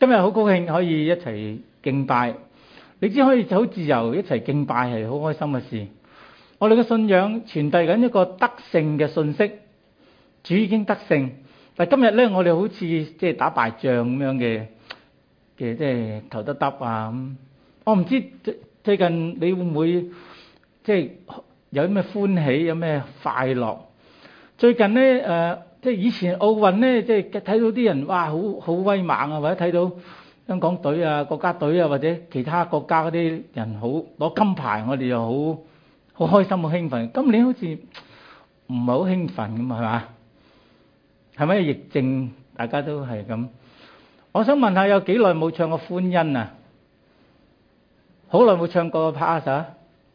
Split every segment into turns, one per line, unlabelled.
今日好高興可以一齊敬拜，你知可以好自由一齊敬拜係好開心嘅事。我哋嘅信仰傳遞緊一個得勝嘅信息，主已經得勝。但今日咧，我哋好似即係打敗仗咁樣嘅，即係頭耷耷啊咁。我唔知最近你會唔會即係有咩歡喜，有咩快樂？最近咧即係以前奧運咧，即係睇到啲人哇，好威猛啊，或者睇到香港隊啊、國家隊啊，或者其他國家嗰啲人好攞金牌，我哋又好開心、好興奮。今年好似唔係好興奮咁，係嘛？係咪疫症？大家都係咁。我想問下，有幾耐冇唱過歡欣啊？好耐冇唱過 pass 啊？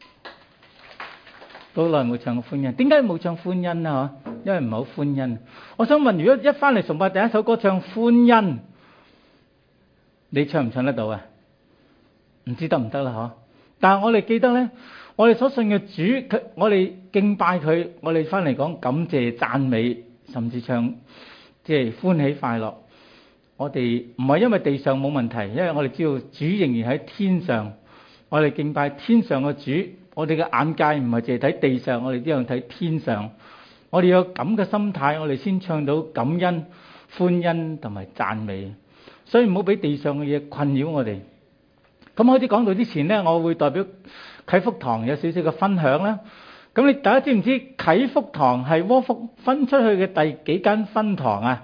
好耐冇唱過歡欣。點解冇唱歡欣啊？因為唔係好歡欣。我想問，如果一翻嚟崇拜第一首歌唱歡欣，你唱唔唱得到啊？唔知得唔得啦嗬？但係我哋記得咧，我哋所信嘅主，我哋敬拜佢，我哋翻嚟講感謝讚美，甚至唱即係歡喜快樂。我哋唔係因為地上冇問題，因為我哋知道主仍然喺天上，我哋敬拜天上嘅主。我哋嘅眼界唔係淨係睇地上，我哋都要睇天上。我哋有咁嘅心態，我哋先唱到感恩、歡欣同埋讚美。所以唔好俾地上嘅嘢困擾我哋。咁開始講道之前呢，我會代表啟福堂有少少嘅分享啦。咁大家知唔知啟福堂係窩福分出去嘅第幾間分堂啊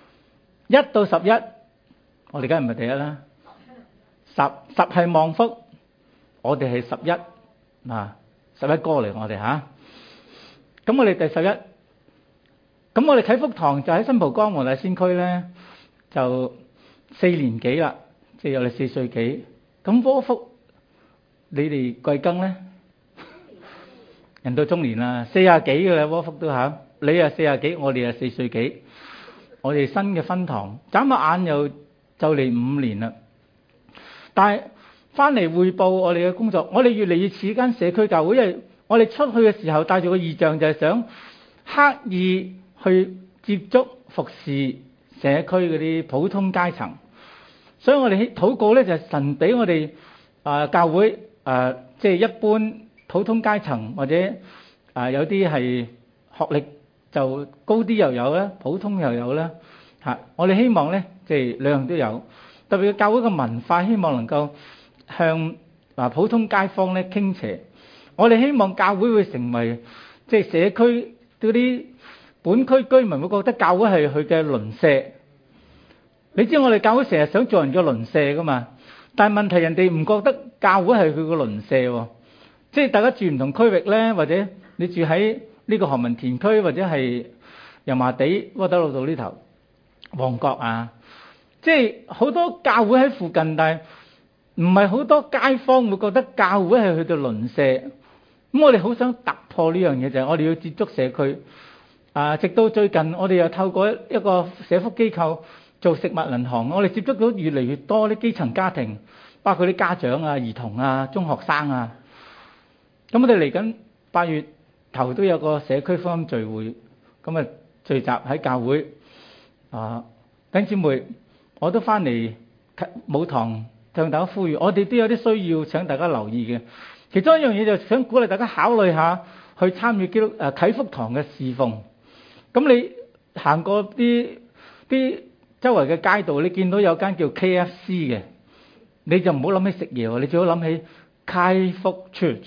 ？1到11，我哋梗係唔係第一啦。10係望福，我哋係11啊，11哥嚟我哋吓。咁我哋第11，咁我哋啟福堂就喺新蒲崗黃大仙區咧，就4年幾啦，即係有你4歲幾。咁窩福，你哋貴庚咧？人到中年啦，40幾嘅啦，窩福都嚇。你啊40幾，我哋啊4歲幾。我哋新嘅分堂，眨下眼又就嚟5年啦。但係翻嚟匯報我哋嘅工作，我哋越嚟越似間社區教會，因為我哋出去嘅時候帶住個異象，就係想刻意去接觸服侍社區嗰啲普通階層。所以我哋禱告咧，就係神俾我哋教會即係一般普通階層，或者有啲係學歷就高啲又有啦，普通又有啦嚇。我哋希望咧，即係兩樣都有。特別教會嘅文化，希望能夠向普通街坊咧傾斜。我哋希望教會會成為即係社區嗰啲本區居民會覺得教會係佢嘅鄰舍。你知我哋教會成日想做人嘅鄰舍噶嘛？但係問題人哋唔覺得教會係佢嘅鄰舍喎。即係大家住唔同區域咧，或者你住喺呢個何文田區，或者係油麻地窩打老道呢頭旺角啊，即係好多教會喺附近，但係唔係好多街坊會覺得教會係佢嘅鄰舍。咁我哋好想突破呢樣嘢，就係我哋要接觸社區。直到最近我哋又透過一個社福機構做食物銀行，我哋接觸到越嚟越多啲基層家庭，包括啲家長啊、兒童啊、中學生啊。咁我哋嚟緊8月頭都有個社區福音聚會，咁啊聚集喺教會。弟兄姊妹，我都翻嚟母堂向大家呼籲，我哋都有啲需要請大家留意嘅。其中一樣嘢就想鼓勵大家考慮下去參與啟福堂嘅侍奉。咁你行過啲周圍嘅街道，你見到有間叫 KFC 嘅，你就唔好諗起食嘢喎，你最好諗起啟福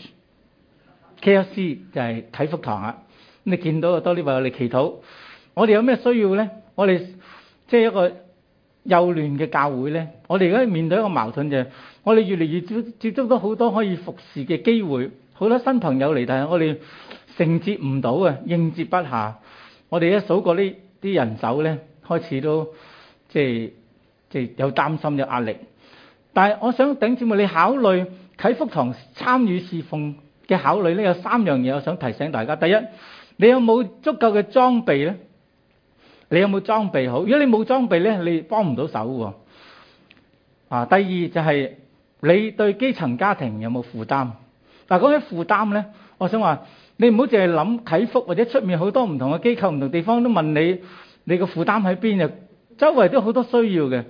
Church。KFC 就係啟福堂啊！你見到就多啲為我哋祈禱。我哋有咩需要咧？我哋即係一個幼嫩嘅教會咧，我哋而家面對一個矛盾就係，我哋越嚟越接觸到好多可以服侍嘅機會，好多新朋友嚟，但係我哋承接唔到啊，應接不暇。我哋一數過呢啲人手咧，開始都即係有擔心有壓力。但係我想弟兄姊妹，你考慮啟福堂參與侍奉嘅考慮咧，有3樣嘢我想提醒大家。第一，你有冇足夠嘅裝備咧？你有冇裝備好？如果你冇裝備咧，你幫唔到手喎。第二就係你對基層家庭有冇負擔？嗱，講起負擔咧，我想話你唔好淨係諗啟福，或者出面好多唔同嘅機構、唔同地方都問你個負擔喺邊啊？周圍都好多需要嘅。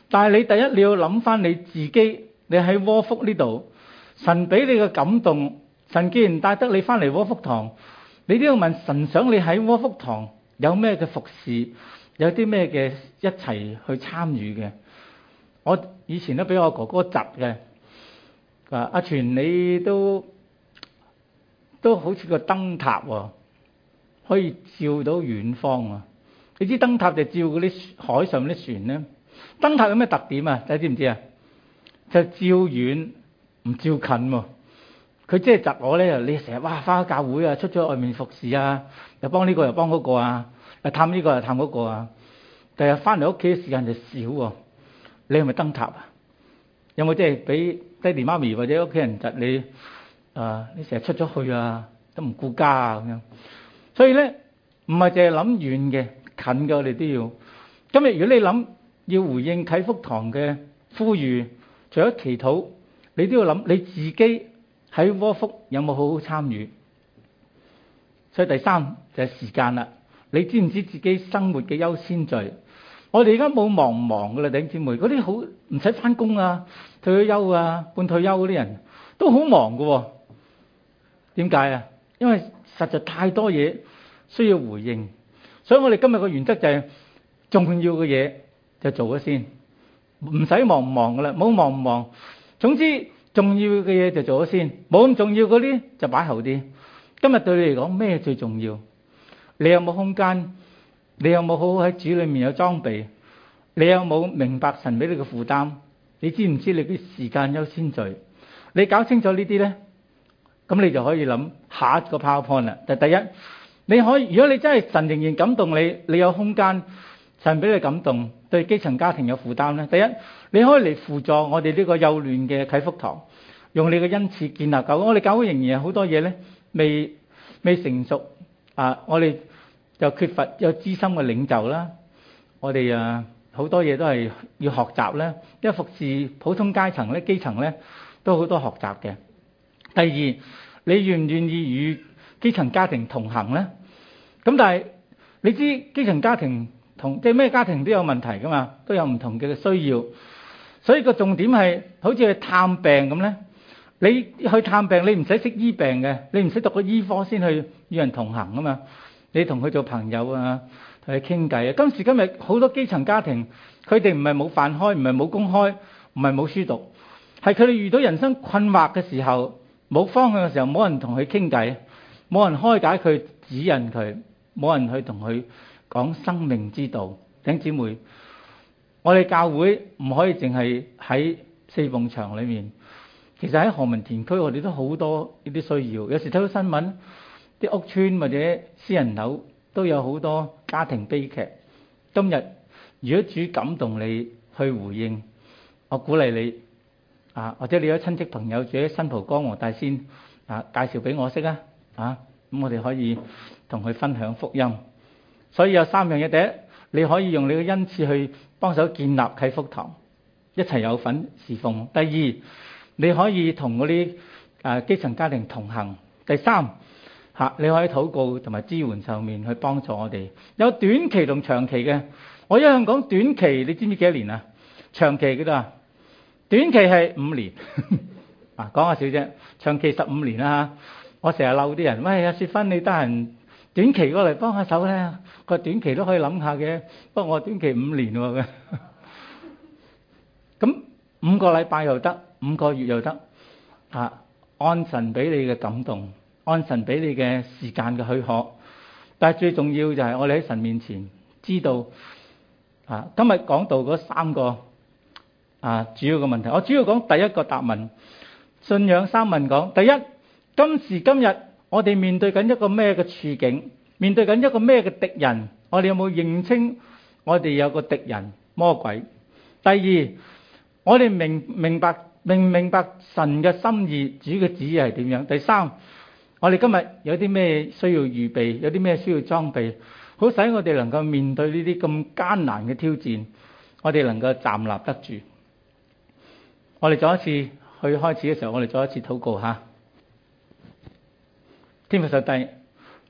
但係你第一你要諗翻你自己，你喺窩福呢度，神俾你嘅感動，神既然帶得你翻嚟窩福堂，你都要問神想你喺窩福堂有咩嘅服侍，有啲咩嘅一齊去參與嘅。我以前都俾我哥哥窒嘅，話阿全你都好似個燈塔喎，可以照到遠方啊！你知燈塔就照嗰啲海上啲船咧。燈塔有咩特點啊？大家知唔知啊？就照遠唔照近喎。佢即係窒我咧，你成日哇返教會啊，出咗外面服侍啊，又幫呢個又幫嗰個啊，又探呢個又探嗰個啊。第日翻嚟屋企嘅時間就少喎。你係咪燈塔啊？有冇即係俾爹哋媽咪或者屋企人窒你？你成日出咗去啊，都唔顧家啊咁樣。所以咧，唔係淨係諗遠嘅，近嘅我哋都要。今日如果你諗要回應啟福堂嘅呼籲，除咗祈禱，你都要諗你自己喺窩福有冇好好參與。所以第三就係時間啦。你知唔知自己生活嘅優先序？我哋而家冇忙唔忙噶啦，弟兄姊妹，嗰啲好唔使翻工啊、退咗休啊、半退休嗰啲人都好忙噶喎。點解啊？因為實在太多嘢需要回應，所以我哋今日個原則就係重要嘅嘢就做咗先，唔使忙唔忙噶啦，冇忙唔忙。總之重要嘅嘢就做咗先，冇咁重要嗰啲就擺後啲。今日對你嚟講咩最重要？你有冇空間？你有冇好好喺主裏面有裝備？你有冇明白神俾你嘅負擔？你知唔知你嘅時間優先序？你搞清楚呢啲咧，咁你就可以諗下一個 PowerPoint 啦。就第一，你可以，如果你真係神仍然感動你，你有空間，神俾你感動，對基層家庭有負擔咧。第一，你可以嚟輔助我哋呢個幼嫩嘅啟福堂，用你嘅恩賜建立教會。我哋教會仍然有好多嘢咧，未成熟啊！我哋就缺乏有資深嘅領袖啦。我哋好多嘢都係要學習咧，因為服侍普通階層咧、基層咧都好多學習嘅。第二，你願唔願意與基層家庭同行咧？咁但係你知基層家庭即係咩家庭都有問題噶嘛，都有唔同嘅需要。所以個重點係好似去探病咁咧，你去探病你唔使識醫病嘅，你唔使讀個醫科先去與人同行啊嘛。你同佢做朋友啊，同佢傾偈啊。今時今日好多基層家庭，佢哋唔係冇飯開，唔係冇工開，唔係冇書讀，係佢哋遇到人生困惑嘅時候，冇方向嘅時候，冇人同佢傾偈，冇人開解佢、指引佢，冇人去同佢講生命之道。弟兄姊妹，我哋教會唔可以淨係喺四埲牆裏面，其實喺何文田區我哋都好多呢啲需要。有時睇到新聞，啲屋邨或者私人樓都有好多家庭悲劇。今日如果主感動你去回應，我鼓勵你或者你有親戚朋友住喺新蒲崗黃大仙介紹俾我識咁我哋可以同佢分享福音。所以有三樣嘢：第一，你可以用你嘅恩賜去幫手建立啟福堂，一齊有份侍奉；第二，你可以同嗰啲基層家庭同行；第三，你可以禱告同埋支援上面去幫助我哋。有短期同長期嘅。我一向講短期，你知唔知幾多年啊？長期幾多啊？短期係5年，講下笑啫。長期15年啦。我成日鬧啲人，喂，雪芬你得閒短期過嚟幫下手咧？個短期都可以諗下嘅，不過我短期5年喎。咁5個禮拜又得，5個月又得。按神俾你嘅感動，按神俾你嘅時間嘅許可。但係最重要就係我哋喺神面前知道今日講到嗰3個主要嘅問題。我主要講第一個答問，信仰3問講。第一，今時今日我哋面對緊一個咩嘅處境？面對緊一個咩嘅敵人？我哋有冇認清我哋有個敵人魔鬼？第二，我哋明唔明白神嘅心意，主嘅旨意係點樣？第三，我哋今日有啲咩需要預備，有啲咩需要裝備，好使我哋能夠面對呢啲咁艱難嘅挑戰，我哋能夠站立得住。我哋再一次去開始嘅時候，我哋再一次禱告下。天父上帝，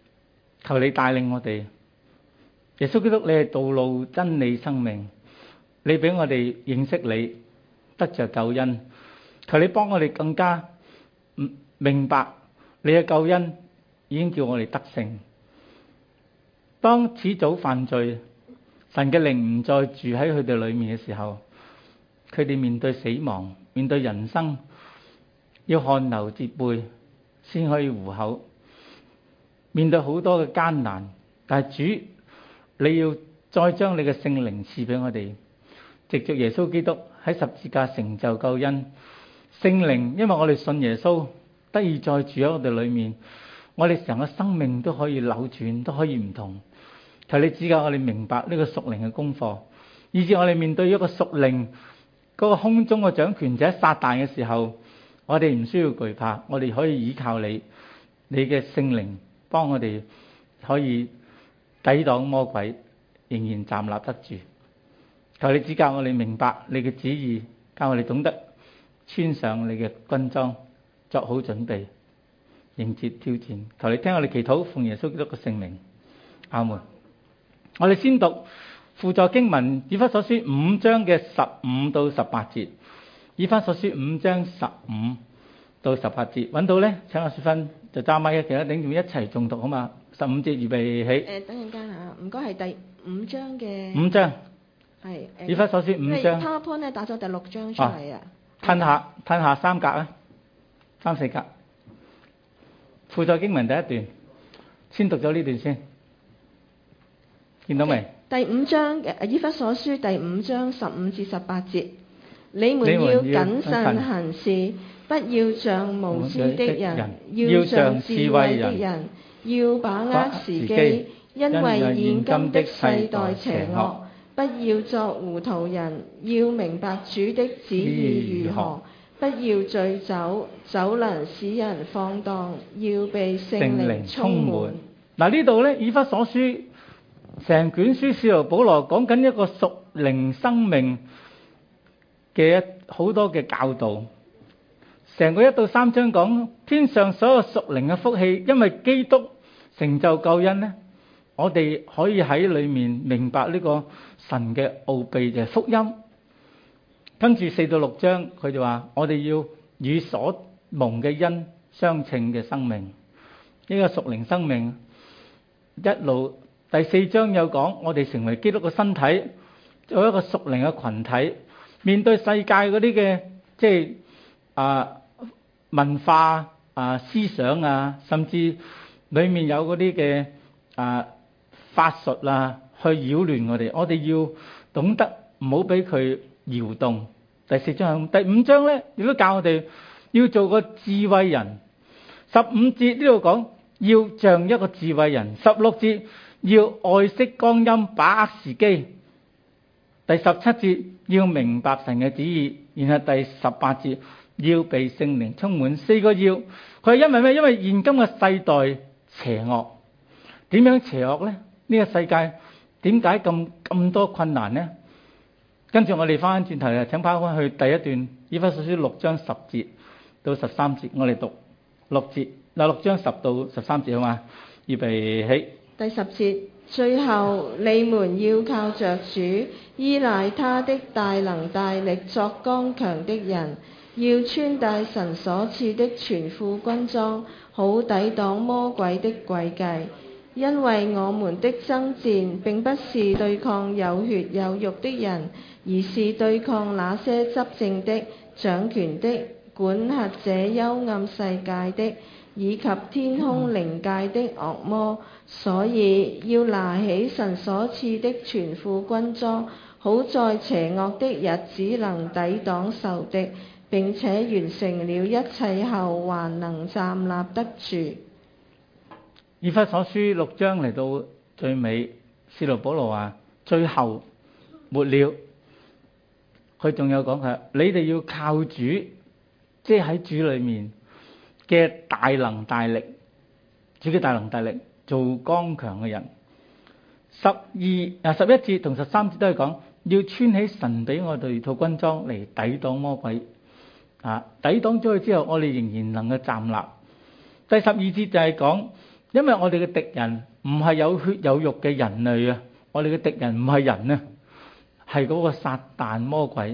求你帶領我哋。耶穌基督，你係道路、真理、生命。 你俾我哋認識你，得着救恩。求你幫我哋更加明白你嘅救恩已經叫我哋得勝。當始祖犯罪，神嘅靈唔再住喺佢哋裏面嘅時候，佢哋面對死亡，面對人生，要汗流浹背先可以糊口，面對好多嘅艱難。但係主，你要再將你嘅聖靈賜俾我哋，藉着耶穌基督喺十字架成就救恩。聖靈，因為我哋信耶穌，得以再住喺我哋裏面，我哋成個生命都可以扭轉，都可以唔同。求你指教我哋明白呢個屬靈嘅功課，以至我哋面對一個屬靈嗰個空中嘅掌權者撒旦嘅時候，我哋唔需要懼怕，我哋可以依靠你，你嘅聖靈幫我哋可以抵擋魔鬼，仍然站立得住。求你指教我哋明白你嘅旨意，教我哋懂得穿上你嘅軍裝，作好準備迎接挑戰。求你聽我哋祈禱，奉耶穌基督嘅聖名，阿門。我哋先讀輔助經文，以弗所書5章嘅15到18節。以弗所書5章15到18節，揾到咧？請阿雪芬就揸咪，其他頂住一齊誦讀好嘛？15節預備起。
等陣間嚇，唔該係第5章嘅。
5章。
係。
以弗所書5章。
PowerPoint 咧打咗第6章出嚟啊。
褪下3格啊，3、4格。輔助經文第一段，先讀咗呢段先。見到未？
第5章嘅以弗所書第5章15至18節，你們要謹慎行事，不要像無知的人，要像智慧的人，要把握時機，因為現今的世代邪惡。不要作糊塗人，要明白主的旨意如何。不要醉酒，酒能使人放蕩，要被聖靈充滿。
嗱，呢度咧，以弗所書成卷書，使徒保羅講緊一個屬靈生命嘅好多嘅教導。成個1到3章講天上所有屬靈嘅福氣，因為基督成就救恩咧，我哋可以喺裏面明白呢個神嘅奧秘，就係福音。跟住4到6章，佢就話我哋要與所蒙嘅恩相稱嘅生命，呢個屬靈生命一路。第4章有講我哋成為基督嘅身體，做一個屬靈嘅群體，面對世界嗰啲嘅即係文化思想啊，甚至裏面有嗰啲嘅法術去擾亂我哋，我哋要懂得唔好俾佢搖動。第4章第5章咧，亦都教我哋要做個智慧人。15節呢度講要像一個智慧人。16節要愛惜光陰，把握時機。第17節要明白神嘅旨意。然後第18節要被聖靈充滿。4個要，佢係因為咩？因為現今嘅世代邪惡。點樣邪惡呢？呢個世界點解咁多困難呢？跟住我哋翻轉頭啊，請跑翻去第一段，以弗所書6章10節到13節，我哋讀6章10到13節好嘛？預備起。
第10節，最後你們要靠着主，依賴他的大能大力，作剛強的人，要穿戴神所賜的全副軍裝，好抵擋魔鬼的詭計。因為我們的爭戰並不是對抗有血有肉的人，而是對抗那些執政的、掌權的、管轄這幽暗世界的，以及天空靈界的惡魔。所以要拿起神所賜的全副軍裝，好在邪惡的日子能抵擋仇敵，並且完成了一切後還能站立得住。
以弗所書6章嚟到最尾，使徒保羅話最後末了，佢仲有講佢，你哋要靠主，即係喺主裏面嘅大能大力，主嘅大能大力做剛強嘅人。11節同13節都係講要穿起神俾我哋套軍裝嚟抵擋魔鬼。抵擋咗佢之後，我哋仍然能夠站立。第12節就係講，因為我哋嘅敵人唔係有血有肉嘅人類啊，我哋嘅敵人唔係人啊， 係嗰個撒旦魔鬼。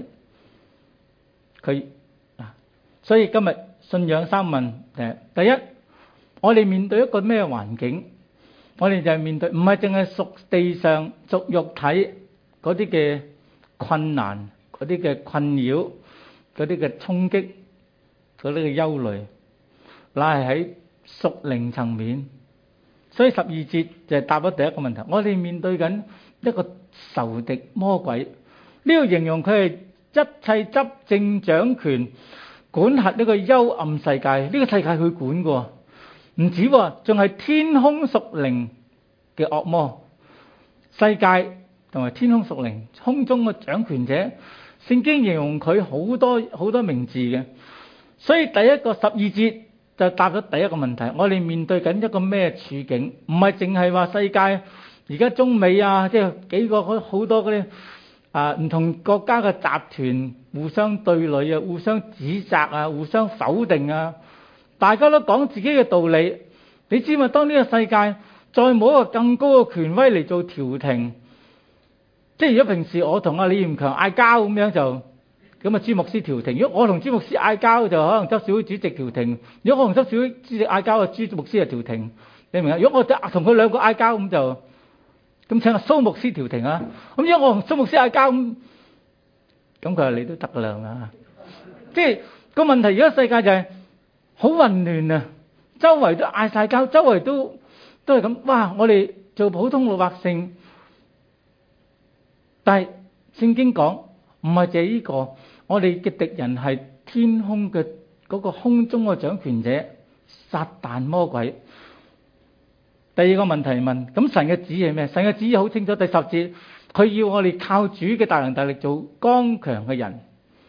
所以今日信仰三問，第一，我哋面對一個咩環境？我哋就係面對，唔係淨係屬地上、屬肉體嗰啲嘅困難、嗰啲嘅困擾、嗰啲嘅衝擊、嗰啲嘅憂慮，乃係喺屬靈層面。所以12節就係答咗第一個問題。我哋面對緊一個仇敵魔鬼，呢個形容佢係一切執政掌權管轄呢個幽暗世界，呢個世界佢管嘅，唔止喎，仲係天空屬靈嘅惡魔。世界同埋天空屬靈空中嘅掌權者，聖經形容佢好多名字嘅。所以第一個12節就答咗第一個問題，我哋面對緊一個咩處境？唔係淨係話世界而家中美啊，即係幾個好多嗰啲唔同國家嘅集團互相對壘啊，互相指責啊，互相否定啊，大家都講自己嘅道理。你知嘛？當呢個世界再冇一個更高嘅權威嚟做調停，即係如果平時我同阿李彥強嗌交咁樣就。咁啊，朱牧師調停。如果我同朱牧師嗌交，就可能執小會主席調停；如果我同執小會主席嗌交，朱牧師就調停。你明啊？如果我同佢兩個嗌交，咁請阿蘇牧師調停啊。咁如果我同蘇牧師嗌交，咁佢話你都得噶啦。即係個問題，而家世界就係好混亂啊！周圍都嗌晒交，周圍都係咁。哇！我哋做普通老百姓，但係聖經講唔係淨係呢個。我哋嘅敵人係天空嘅嗰個空中嘅掌權者撒旦魔鬼。第二個問題問，咁神嘅旨意係咩？神嘅旨意好清楚，第10節，佢要我哋靠主嘅大能大力做剛強嘅人，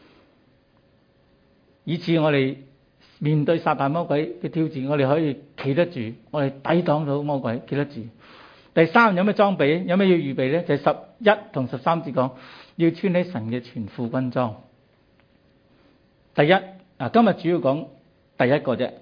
以致我哋面對撒旦魔鬼嘅挑戰，我哋可以企得住，我哋抵擋到魔鬼，企得住。第三，有咩裝備？有咩要預備呢？就係11同13節講，要穿起神嘅全副軍裝。第一，今日主要講第一個啫，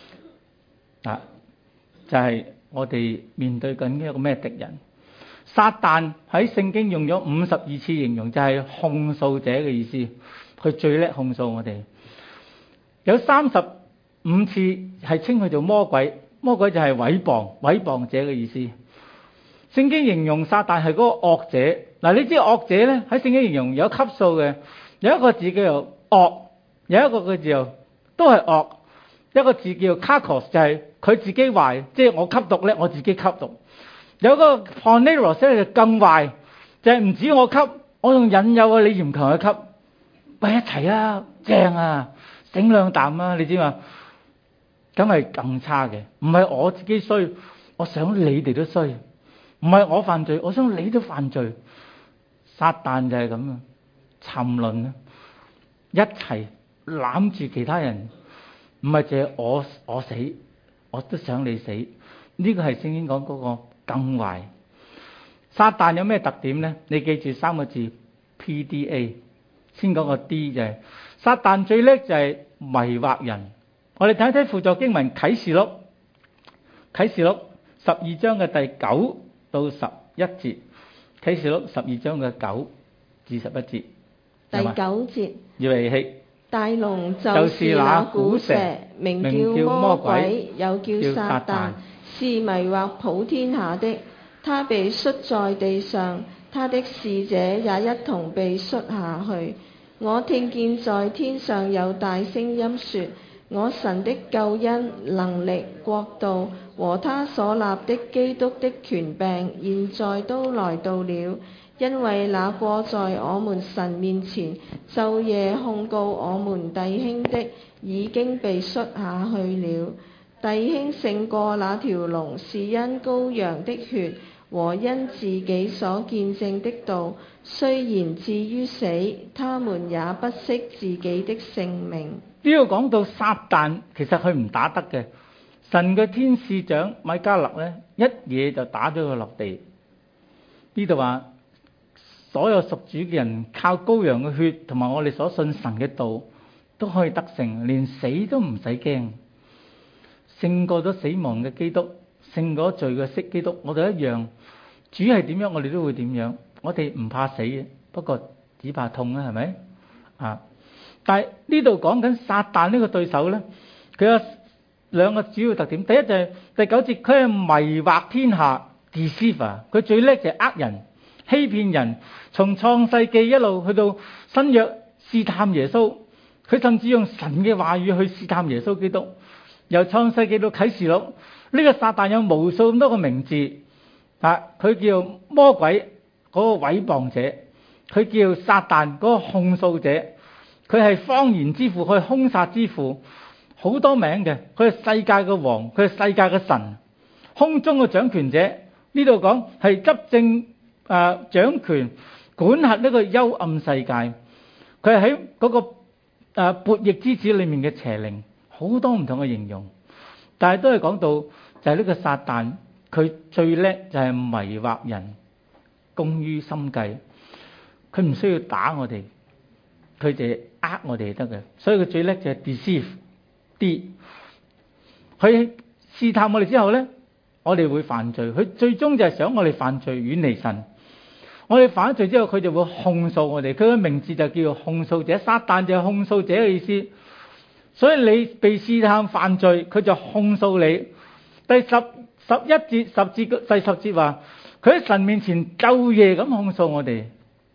就係我哋面對緊一個咩敵人？撒旦喺聖經用咗52次形容，就係控訴者嘅意思。佢最叻控訴我哋。有35次係稱佢做魔鬼，魔鬼就係毀謗者嘅意思。聖經形容撒旦係嗰個惡者。嗱，你知惡者咧喺聖經形容有級數嘅，有一個字叫做惡。有一個嘅字都係惡，一個字叫 kakos 就係佢自己壞，即係我吸毒咧，我自己吸毒。有個 porneros 就更壞，就係唔止我吸，我仲引誘啊李彥強去吸，喂一齊啊，正啊，醒兩啖啊，你知嘛？咁係更差嘅，唔係我自己衰，我想你哋都衰，唔係我犯罪，我想你都犯罪。撒旦就係咁啊，沉淪啊，一齊攬住其他人，唔係淨係我死，我都想你死。呢個係聖經講嗰個更壞。撒旦有咩特點呢？你記住3個字 PDA。先講個 D 就係撒旦最叻就係迷惑人。我哋睇睇輔助經文啟示錄12章嘅第9到11節。啟示錄12章嘅9至11節。
第9節。
預備起。
大龍就是那古蛇，名叫魔鬼，又叫撒旦，是迷惑普天下的。他被摔在地上，他的使者也一同被摔下去。我聽見在天上有大聲音說：我神的救恩、能力、國度和他所立的基督的權柄，現在都來到了。因為那過在我們神面前晝夜控告我們弟兄的，已經被摔下去了。弟兄勝過那條龍，是因羔羊的血和因自己所見證的道。雖然至於死，他們也不惜自己的性命。
呢度講到撒旦，其實佢唔打得嘅。神嘅天使長米迦勒呢，一嘢就打咗佢落地。呢度話所有屬主嘅人靠羔羊嘅血同埋我哋所信神嘅道都可以得勝，連死都唔使驚，勝過咗死亡嘅基督，勝過罪嘅基督，我哋一樣。主係點樣，我哋都會點樣。我哋唔怕死嘅， 不過只怕痛啦，係咪啊？但係呢度講緊撒旦呢個對手咧，佢有兩個主要特點。第一就係第9節，佢係迷惑天下 deceiver， 佢最叻就係呃人、欺騙人。從創世記一路去到新約試探耶穌，佢甚至用神嘅話語去試探耶穌基督。由創世記到啟示錄，呢個撒旦有無數咁多個名字啊！佢叫魔鬼嗰個毀謗者，佢叫撒旦嗰個控訴者，佢係謊言之父，佢係兇殺之父，好多名嘅。佢係世界嘅王，佢係世界嘅神，空中嘅掌權者。呢度講係執政掌權管轄呢個幽暗世界。佢係喺嗰個悖逆之子裏面嘅邪靈，好多唔同嘅形容，但係都係講到就係呢個撒旦，佢最叻就係迷惑人，工於心計。佢唔需要打我哋，佢就係呃我哋得嘅，所以佢最叻就係 deceive 啲。佢試探我哋之後咧，我哋會犯罪。佢最終就係想我哋犯罪，遠離神。我哋犯咗罪之後，佢就會控訴我哋。佢嘅名字就叫做控訴者，撒旦就係控訴者嘅意思。所以你被試探犯罪，佢就控訴你。第11節第10節話，佢喺神面前晝夜咁控訴我哋。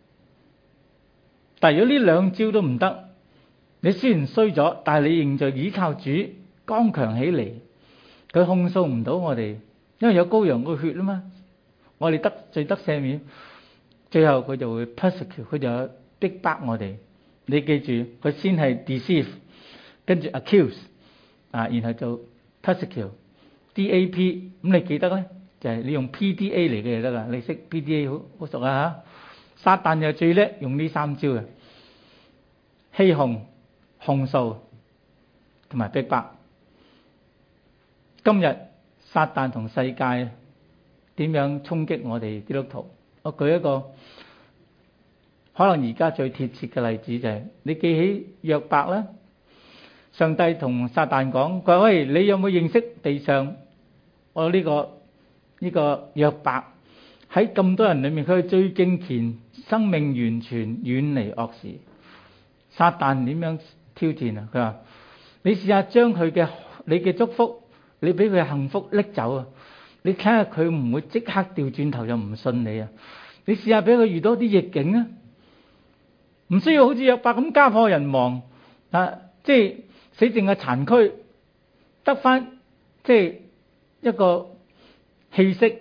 但係如果呢兩招都唔得，你雖然衰咗，但係你仍在倚靠主，剛強起嚟，佢控訴唔到我哋，因為有羔羊嘅血啊嘛，我哋得罪得赦免，最後佢就會 persecute， 佢就有逼迫我哋。你記住，佢先係 deceive， 跟住 accuse， 然後就 persecute，DAP， 咁你記得咧，就係你用 PDA 嚟嘅就得啦，你識 PDA 好熟啊嚇。撒旦就最叻用呢3招嘅，欺哄、控訴同埋逼迫。今日撒旦同世界點樣衝擊我哋基督徒？我舉一個可能而家最貼切嘅例子，就係你記起約伯啦。上帝同撒旦講：佢話喂，你有冇認識地上我呢個約伯？喺咁多人裏面，佢係最敬虔，生命完全遠離惡事。撒旦點樣挑戰啊？佢話：你試下將你嘅祝福，你俾佢幸福拎走啊！你睇下佢唔會即刻調轉頭就唔信你啊！你試下俾佢遇到啲逆境啊！唔需要好似約伯咁家破人亡即係死剩嘅殘軀，得翻即係一個氣息。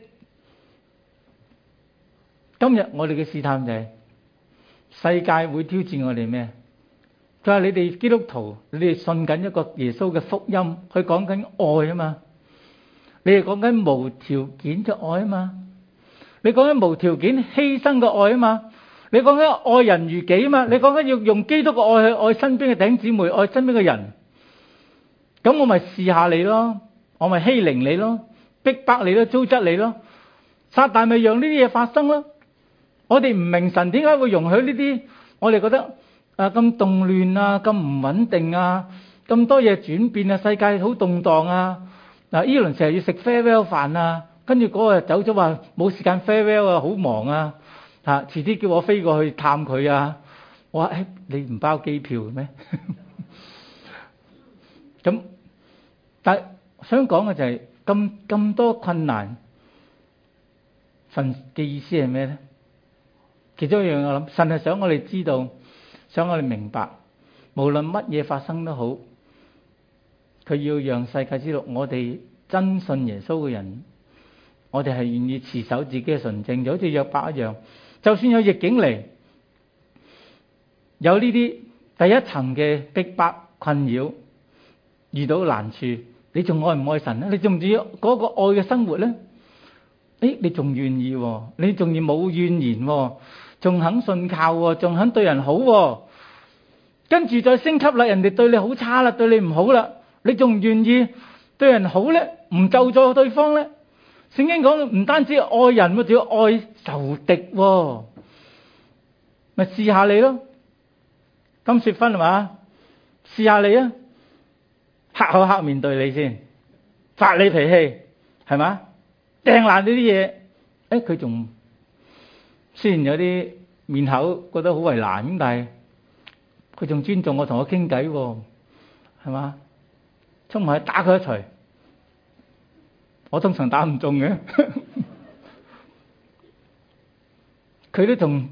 今日我哋嘅試探就係世界會挑戰我哋咩？佢話你哋基督徒，你哋信緊一個耶穌嘅福音，佢講緊愛啊嘛，你哋講緊無條件嘅愛啊嘛，你講緊無條件犧牲嘅愛啊嘛，你講緊愛人如己啊嘛，你講緊要用基督嘅愛去愛身邊嘅弟兄姊妹，愛身邊嘅人。咁我咪試下你咯，我咪欺凌你咯，逼迫你咯，糟質你咯。撒旦咪讓呢啲嘢發生咯。我哋唔明神點解會容許呢啲，我哋覺得咁動亂啊，咁唔穩定啊，咁多嘢轉變啊，世界好動盪啊。呢輪成日要食 farewell 飯啊，跟住嗰個走咗話冇時間 farewell 啊，好忙啊。遲啲叫我飛過去探佢啊。我話你唔包機票咩？咁但係想講嘅就係咁多困難，神嘅意思係咩咧？其中一樣我諗，神係想我哋知道，想我哋明白，無論乜嘢發生都好，佢要讓世界知道，我哋真信耶穌嘅人，我哋係願意持守自己嘅純正，就好似約伯一樣。就算有逆境嚟，有呢啲第一層嘅逼迫困擾，遇到難處，你仲愛唔愛神咧？你仲唔要嗰個愛嘅生活咧？你仲願意喎？你仲要冇怨言喎？仲肯信靠喎？仲肯對人好喎？跟住再升級啦，人哋對你好差啦，對你唔好啦，你仲唔願意對人好咧？唔咒詛對方咧？聖經講唔單止愛人喎，仲要愛仇敵喎，咪試下你咯。金雪芬係嘛？試下你啊，黑口黑面對你先，發你脾氣係嘛？掟爛呢啲嘢，佢仲雖然有啲面口，覺得好為難咁，但係佢仲尊重我，同我傾偈喎，係嘛？衝埋去打佢一錘，我通常打唔中嘅，佢都仲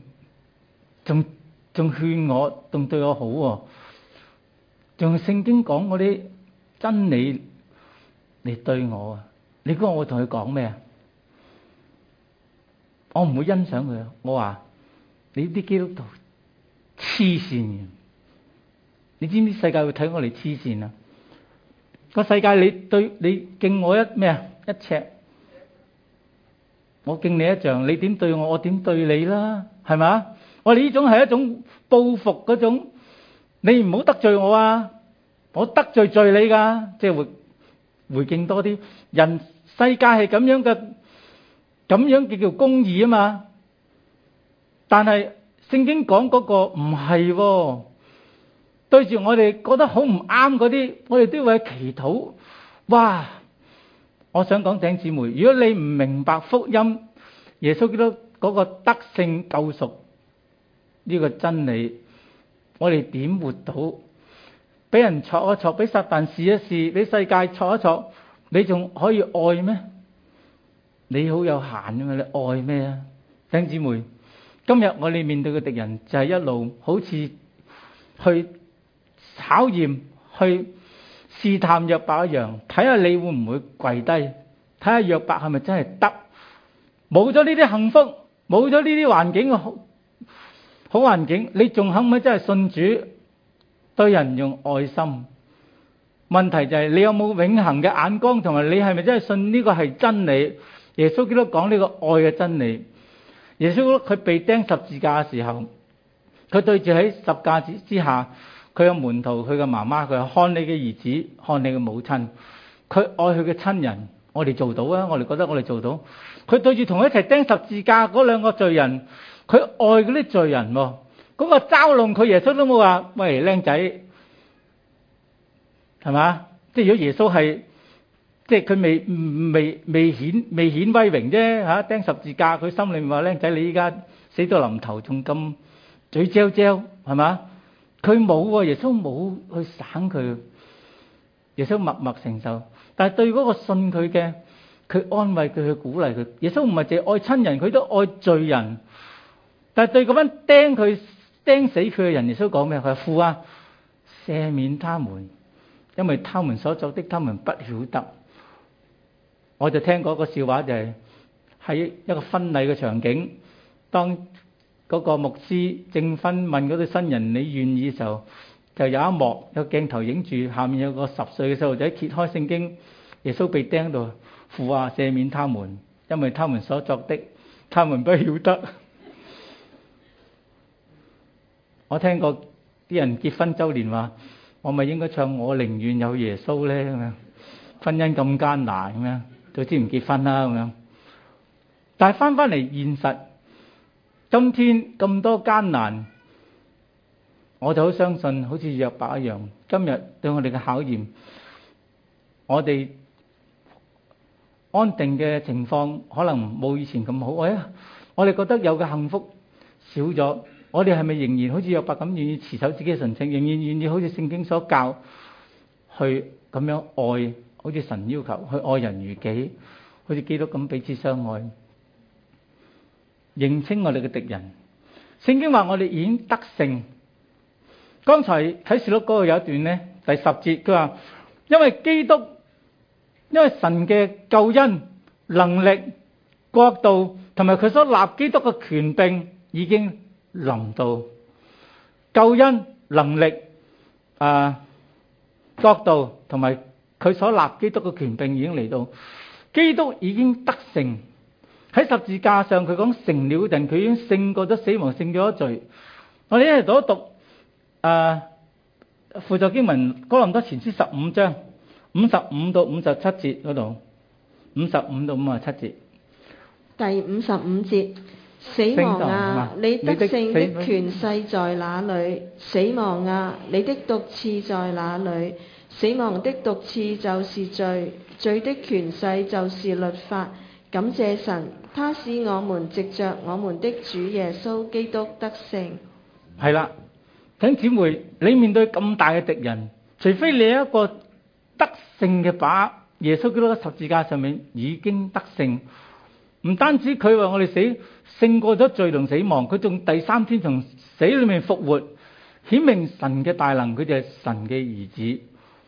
勸我，仲對我好喎，仲用聖經講嗰啲真理嚟對我啊！你估我同佢講咩啊？我唔會欣賞佢啊！我話你啲基督徒黐線嘅，你知唔知世界會睇我哋黐線啊？個世界你敬我一咩啊？一尺，我敬你一丈，你點對我，我點對你啦？係咪？我哋呢種係一種報復嗰種，你唔好得罪我啊！我得罪你噶，即係回敬多啲。人世界係咁樣嘅，咁樣叫公義啊嘛。但係聖經講嗰個唔係喎，對住我哋覺得好唔啱嗰啲，我哋都會祈禱。哇！我想講弟兄姊妹，如果你唔明白福音，耶穌基督嗰個得勝救贖呢個真理，我哋點活到？俾人戳一戳，俾撒旦試一試，俾世界戳一戳，你仲可以愛咩？你好有限㗎嘛，你愛咩啊？弟兄姊妹，今日我哋面對嘅敵人就係一路好似去考驗、去試探約伯一樣，睇下你會唔會跪低，睇下約伯係咪真係得？冇咗呢啲幸福，冇咗呢啲環境嘅好環境，你仲肯唔肯真係信主？對人用愛心，問題就係你有冇永恆嘅眼光，同埋你係咪真係信呢個係真理？耶穌基督講呢個愛嘅真理。耶穌基督佢被釘十字架嘅時候，佢對住喺十架之下，佢嘅門徒，佢嘅媽媽，佢話看你嘅兒子，看你嘅母親，佢愛佢嘅親人。我哋做到啊！我哋覺得我哋做到。佢對住同佢一齊釘十字架嗰兩個罪人，佢愛嗰啲罪人喎。嗰個嘲弄佢，耶穌都冇話：喂，僆仔，係嘛？即係如果耶穌係，即係佢未顯威榮啫嚇，釘十字架，佢心裏面話：僆仔，你依家死到臨頭，仲咁嘴嚼嚼，係嘛？佢冇喎，耶穌冇去省佢，耶穌默默承受。但係對嗰個信佢嘅，佢安慰佢，去鼓勵佢。耶穌唔係淨係愛親人，佢都愛罪人。但係對嗰班釘死佢嘅人，耶穌講咩？佢話：父啊，赦免他們，因為他們所作的，他們不曉得。我就聽過一個笑話，就係喺一個婚禮嘅場景，當嗰個牧師證婚問嗰對新人你願意嘅時候，就有一幕有鏡頭影住下面有個10歲嘅細路仔揭開聖經，耶穌被釘到，父啊，赦免他們，因為他們所作的，他們不曉得。我聽過啲人結婚週年話，我咪應該唱我寧願有耶穌咧咁樣，婚姻咁艱難咁樣，早知唔結婚啦咁樣。但係翻嚟現實，今天咁多艱難，我就好相信，好似約伯一樣，今日對我哋嘅考驗，我哋安定嘅情況可能冇以前咁好。我哋覺得有嘅幸福少咗。我哋係咪仍然好似約伯咁願意持守自己嘅純正，仍然願意好似聖經所教去咁樣愛，好似神要求去愛人如己，好似基督咁彼此相愛，認清我哋嘅敵人。聖經話我哋已經得勝。剛才啟示錄嗰度有一段呢，第10節佢話：因為神嘅救恩、能力、國度同埋佢所立基督嘅權柄已經臨到。救恩、能力、國度同埋佢所立基督嘅權柄已經嚟到。基督已經得勝。喺十字架上佢講成了定，佢已經勝過咗死亡，勝咗罪。我哋一齊讀輔助經文哥林多前書15章55到57節嗰度，55到57節。
第55節，死亡啊，你得勝的權勢在哪裏？死亡啊，你的毒刺在哪裏？死亡的毒刺就是罪，罪的權勢就是律法。感謝神， 他使我們藉着我們的主耶穌基督得勝。
係啦，弟兄姊妹，你面對咁大嘅敵人，除非你有一個得勝嘅把握，耶穌基督喺十字架上面已經得勝，唔單止佢為我哋死，勝過咗罪同死亡，佢仲第三天從死裏面復活，顯明神嘅大能，佢就係神嘅兒子。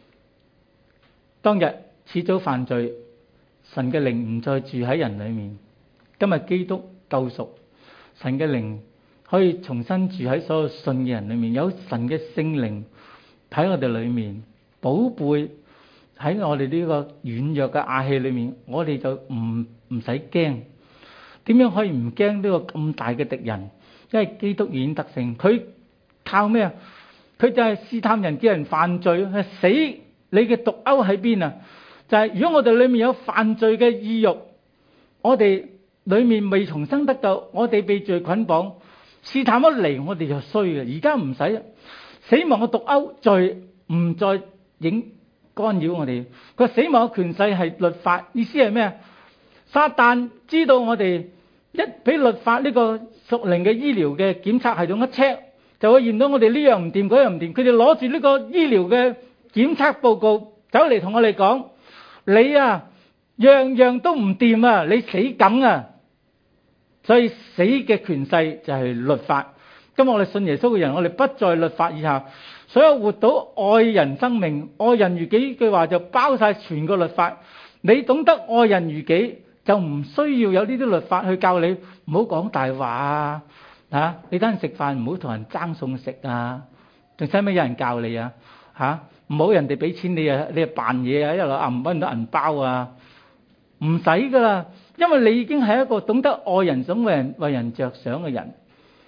當日始祖犯罪，神嘅靈唔再住喺人裏面，今日基督救贖，神嘅靈可以重新住喺所有信嘅人裏面，有神嘅聖靈喺我哋裏面，寶貝喺我哋呢個軟弱嘅亞器裏面，我哋就唔使驚。點樣可以唔驚呢個咁大嘅敵人？因為基督已經得勝，佢靠咩啊？佢就係試探人，叫人犯罪，係死。你嘅毒鈎喺邊啊？就係如果我哋裏面有犯罪嘅意欲，我哋裏面未重生得救，我哋被罪捆綁，試探一嚟我哋就衰嘅。而家唔使，死亡嘅毒鈎罪唔再干擾我哋。個死亡嘅權勢係律法，意思係咩啊？撒旦知道我哋一俾律法呢個屬靈嘅醫療嘅檢測系統一 check， 就會驗到我哋呢樣唔掂，嗰樣唔掂。佢哋攞住呢個醫療嘅檢測報告走嚟同我哋講：你啊，樣樣都唔掂啊，你死梗啊！所以死嘅權勢就係律法。今日我哋信耶穌嘅人，我哋不在律法以下。所有活到愛人生命、愛人如己呢句話就包晒全個律法。你懂得愛人如己，就唔需要有呢啲律法去教你唔好講大話啊！你等陣食飯唔好同人爭餸食啊！仲使咩有人教你啊？唔好人哋俾錢你啊扮嘢啊，一路搵到銀包啊！唔使噶啦，因為你已經係一個懂得愛人、想為人着想嘅人。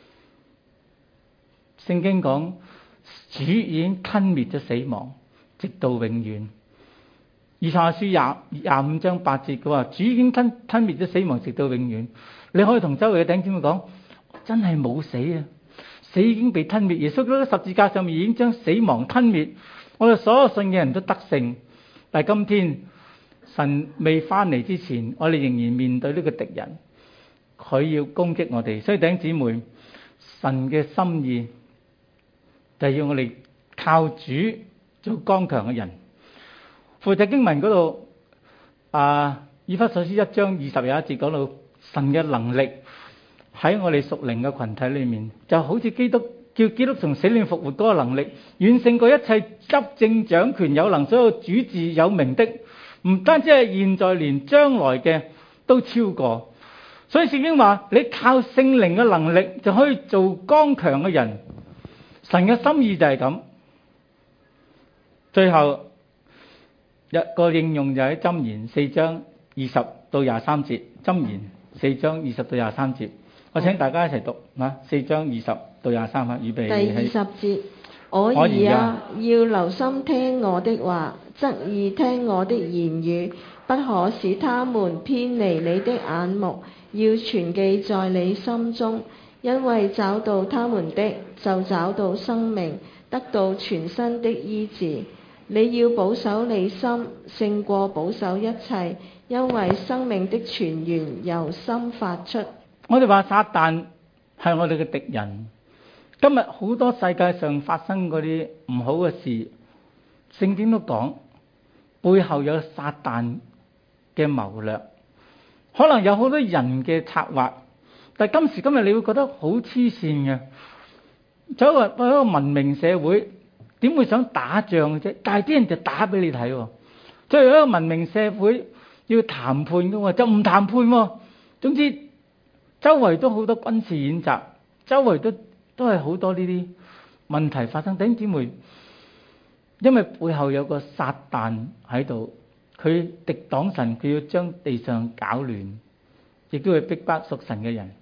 聖經講主已經吞滅咗死亡，直到永遠。以賽亞書25章8節佢話主已經吞滅咗死亡，直到永遠。你可以同周圍嘅弟兄姊妹講，真係冇死啊！死已經被吞滅，耶穌喺十字架上面已經將死亡吞滅。我哋所有信嘅人都得勝，但係今天神未翻嚟之前，我哋仍然面對呢個敵人，佢要攻擊我哋。所以弟兄姊妹，神嘅心意就係要我哋靠主做剛強嘅人。附著經文嗰度以弗所書1章20節講到神嘅能力喺我哋屬靈嘅群體裏面，就好似基督叫基督從死裏復活嗰個能力，遠勝過一切執政掌權有能所有主治有名的，唔單止係現在，連將來嘅都超過。所以聖經話你靠聖靈嘅能力就可以做剛強嘅人。神嘅心意就係咁。最後一個應用就喺箴言4章20到23節。箴言4章20到23節，我請大家一齊讀4章20到23節，預備。
第20節，我兒啊，要留心聽我的話，側耳聽我的言語，不可使他們偏離你的眼目，要存記在你心中，因為找到他們的，就找到生命，得到全身的醫治。你要保守你心，勝過保守一切，因為生命的泉源由心發出。
我哋話撒旦係我哋嘅敵人。今日好多世界上發生嗰啲唔好嘅事，聖經都講背後有撒旦嘅謀略，可能有好多人嘅策劃，但係今時今日你會覺得好黐線嘅。作為一個文明社會，點會想打仗嘅啫？但係啲人就打俾你睇。作為一個文明社會，要談判嘅就唔談判。總之周圍都好多軍事演習，周圍都係好多呢啲問題發生。弟兄姊妹，因為背後有個撒旦喺度，佢敵擋神，佢要將地上搞亂，亦都會逼迫屬神嘅人。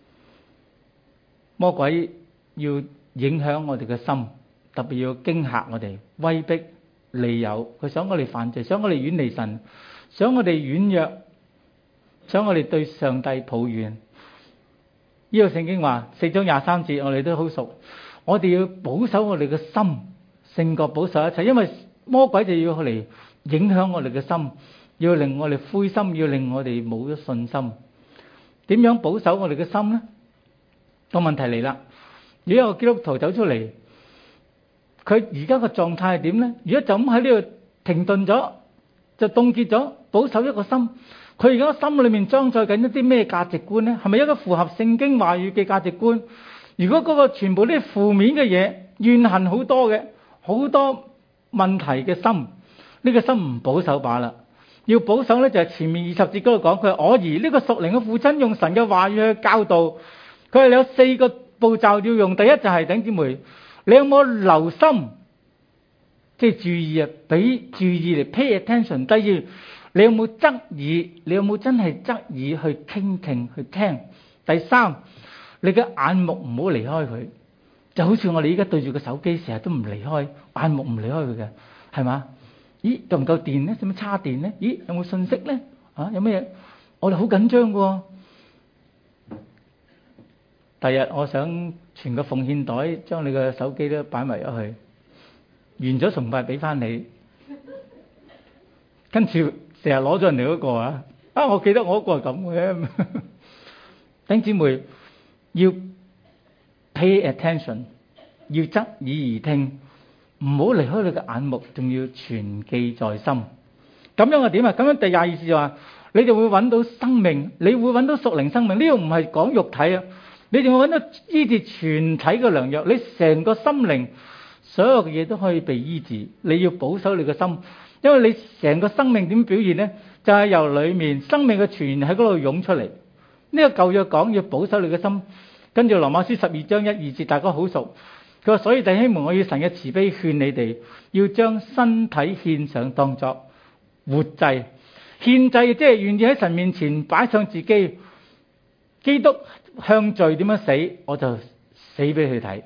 魔鬼要影響我哋嘅心，特別要驚嚇我哋，威逼利誘，佢想我哋犯罪，想我哋遠離神，想我哋軟弱，想我哋對上帝抱怨。呢個聖經話4章23節，我哋都好熟。我哋要保守我哋嘅心，勝過保守一切，因為魔鬼就要嚟影響我哋嘅心，要令我哋灰心，要令我哋冇咗信心。 點樣保守我哋嘅心呢？個問題嚟啦，如果有個基督徒走出嚟，佢而家個狀態係點呢？如果就咁喺呢度停頓咗，就凍結咗，保守一個心，佢而家心裏面裝載緊一啲咩價值觀呢？係咪一個符合聖經話語嘅價值觀？如果嗰個全部啲負面嘅嘢，怨恨好多嘅，好多問題嘅心，呢個心唔保守罷啦。要保守呢，就係前面20節嗰度講，佢話我兒呢個屬靈嘅父親用神嘅話語去教導，佢係有4個步驟要用。第一就係弟兄姊妹，你有冇留心，即係注意啊，俾注意嚟 pay attention。第二，你有冇側耳？你有冇真係側耳去傾聽去聽？第三，你嘅眼目唔好離開佢，就好似我哋依家對住個手機，成日都唔離開，眼目唔離開佢嘅，係嘛？咦，夠唔夠電呢？使唔使叉電呢？咦，有冇信息呢？有咩嘢？我哋好緊張㗎。第日我想傳個奉獻袋，將你個手機都擺埋咗去，完咗崇拜俾翻你，跟住成日攞咗人哋嗰個啊！我記得我嗰個係咁嘅。弟兄姊妹要 pay attention， 要側耳而聽。唔好離開你嘅眼目，仲要存記在心。咁樣係點啊？咁樣第22節就話，你就會揾到生命，你會揾到屬靈生命。呢個唔係講肉體啊，你仲會揾到醫治全體嘅良藥。你成個心靈所有嘅嘢都可以被醫治。你要保守你嘅心，因為你成個生命點表現呢？就係由裏面生命嘅泉喺嗰度湧出嚟。呢個舊約講要保守你嘅心，跟住羅馬書12章1、2節大家好熟。佢話：所以弟兄們，我要神嘅慈悲勸你哋，要將身體獻上，當作活祭。獻祭即係願意喺神面前擺上自己。基督向罪點樣死，我就死俾佢睇。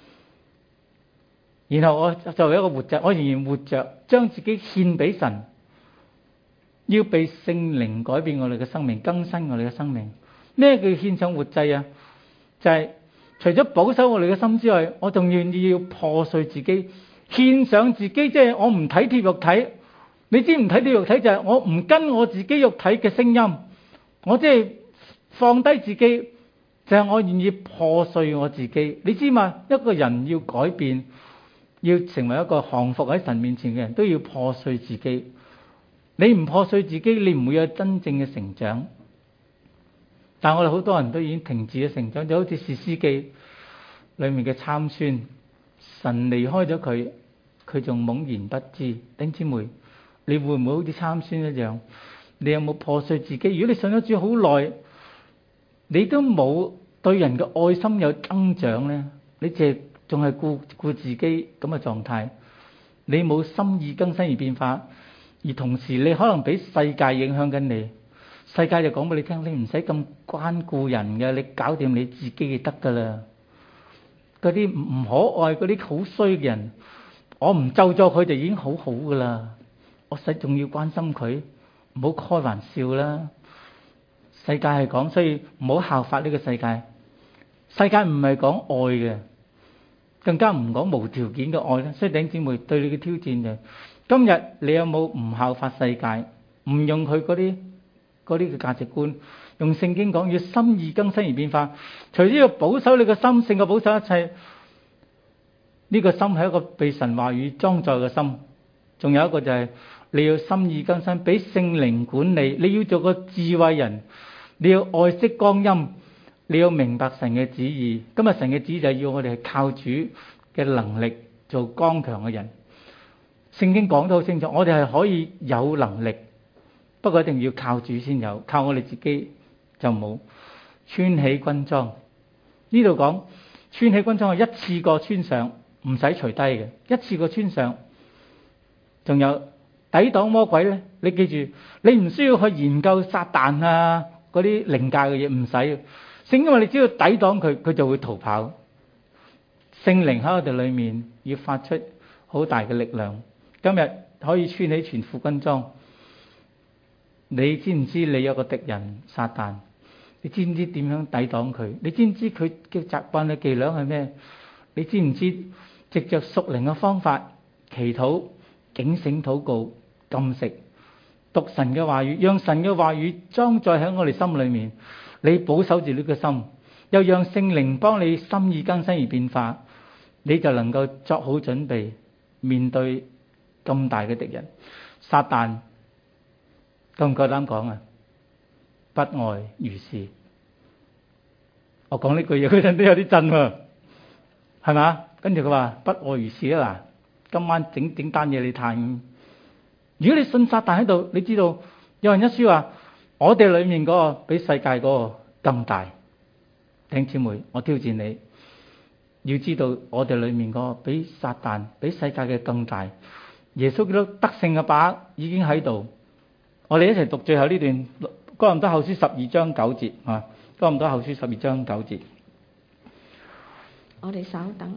然後我作為一個活祭，我仍然活着，將自己獻俾神，要被聖靈改變我哋嘅生命，更新我哋嘅生命。咩叫獻上活祭啊？就係除咗保守我哋嘅心之外，我仲願意要破碎自己，獻上自己，即係我唔體貼肉體。你知唔體貼肉體就係我唔跟我自己肉體嘅聲音，我即係放低自己，就係我願意破碎我自己。你知嘛？一個人要改變，要成為一個降服喺神面前嘅人，都要破碎自己。你唔破碎自己，你唔會有真正嘅成長。但我哋好多人都已經停止咗成長，就好似士師記裏面嘅參孫，神離開咗佢，佢仲懵然不知。弟兄姊妹，你會唔會好似參孫一樣？你有冇破碎自己？如果你信咗主好耐，你都冇對人嘅愛心有增長呢？你淨係仲係顧自己咁嘅狀態，你冇心意更新而變化，而同時你可能俾世界影響緊你。世界就講俾你聽，你唔使咁關顧人嘅，你搞掂你自己就得噶啦。嗰啲唔可愛、嗰啲好衰嘅人，我唔咒咗佢就已經好好噶啦。我使仲要關心佢，唔好開玩笑啦。世界係講，所以唔好效法呢個世界。世界唔係講愛嘅，更加唔講無條件嘅愛啦。所以弟兄姊妹對你嘅挑戰就係，今日你有冇唔效法世界，唔用佢嗰啲嘅價值觀，用聖經講要心意更新而變化。除咗要保守你個心，勝過保守一切。呢個心係一個被神話語裝載嘅心。仲有一個就係你要心意更新，俾聖靈管理。你要做個智慧人，你要愛惜光陰，你要明白神嘅旨意。今日神嘅旨意就係要我哋係靠主嘅能力做剛強嘅人。聖經講得好清楚，我哋係可以有能力。不過一定要靠主先有，靠我哋自己就冇。穿起軍裝，呢度講穿起軍裝係一次過穿上，唔使除低嘅，一次過穿上。仲有抵擋魔鬼咧，你記住，你唔需要去研究撒旦啊嗰啲靈界嘅嘢，唔使。聖經話你只要抵擋佢，佢就會逃跑。聖靈喺我哋裏面要發出好大嘅力量。今日可以穿起全副軍裝。你知唔知你有個敵人撒旦？你知唔知點樣抵擋佢？你知唔知佢嘅習慣嘅伎倆係咩？你知唔知藉着屬靈嘅方法，祈禱、警醒、禱告、禁食、讀神嘅話語，讓神嘅話語裝載喺我哋心裏面， 你保守住呢個心，又讓聖靈幫你心意更新而變化，你就能夠作好準備面對咁大嘅敵人撒旦。夠唔夠膽講啊？不外如是。我講呢句嘢嗰陣都有啲震喎，係嘛？跟住佢話不外如是啊！嗱，今晚整單嘢你睇。如果你信撒旦喺度，你知道有人一書話我哋裏面嗰個比世界嗰個更大。弟兄姊妹，我挑戰你，要知道我哋裏面嗰個比撒旦比世界嘅更大。耶穌基督得勝嘅把握已經喺度。我哋一齊讀最後呢段哥林多後書12章9節啊！哥林多後書12章9節。
我哋稍等。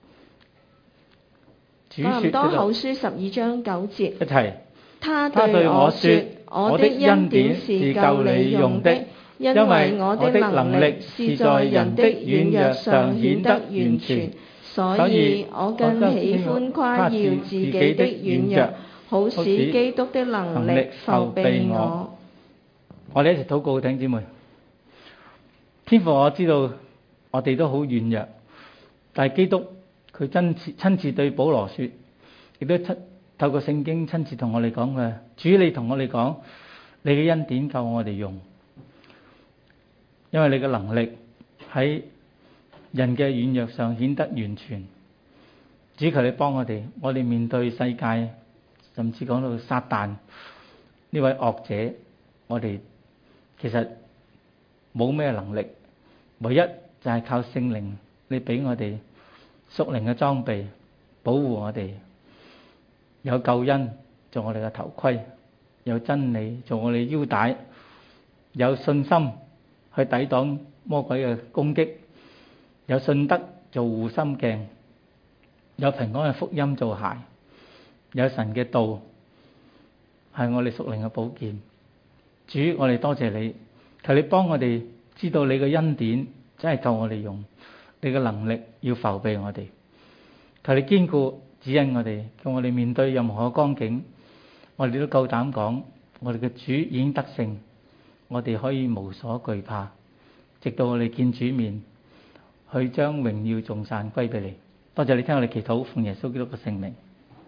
主
哥林多後
說
書12章9節。
一齊。
他對我說：我的恩典是夠你用的，因為我的能力是在人的軟弱上顯得完全，所以我更喜歡誇耀自己的軟弱，好使基督的能力覆庇我。
我哋一齊禱告，弟兄姊妹。天父，我知道我哋都好軟弱，但係基督佢親自對保羅說，亦都透過聖經親自同我哋講嘅，主你同我哋講，你嘅恩典夠我哋用，因為你嘅能力喺人嘅軟弱上顯得完全。主求你幫我哋面對世界，甚至講到撒旦呢位惡者，我哋其實冇咩能力，唯一就係靠聖靈，你俾我哋屬靈嘅裝備，保護我哋。有救恩做我哋嘅頭盔，有真理做我哋腰帶，有信心去抵擋魔鬼嘅攻擊，有信德做護心鏡，有平安嘅福音做鞋，有神嘅道係我哋屬靈嘅寶劍。主，我哋多謝你，求你幫我哋知道你嘅恩典真係夠我哋用，你嘅能力要覆庇我哋，求你堅固指引我哋，叫我哋面對任何光景，我哋都夠膽講，我哋嘅主已經得勝，我哋可以無所懼怕，直到我哋見主面，去將榮耀頌讚歸俾你。多謝你聽我哋祈禱，奉耶穌基督嘅聖名。